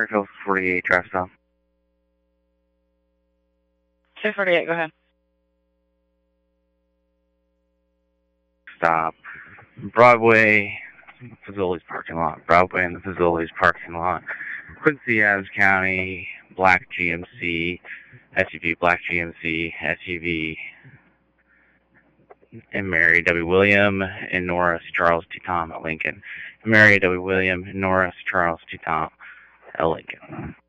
Springfield 48, drive stop. 248, go ahead. Stop. Broadway, Fazoli's parking lot. Broadway and the Fazoli's parking lot. Quincy Adams County, black GMC, SUV, black GMC, SUV, and Mary W. William and Norris Charles T. Tom at Lincoln. Mary W. William and Norris Charles T. Tom at Lincoln.